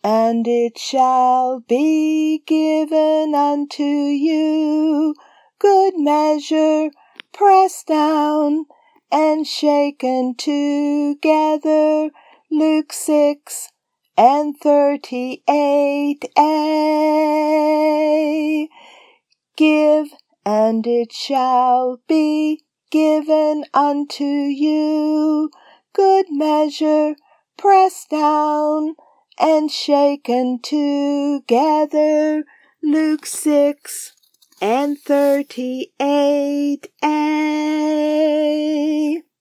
and it shall be given unto you. Good measure, pressed down and shaken together. Luke 6:38a. Give, and it shall be given unto you. Good measure, pressed down and shaken together. Luke 6:38a.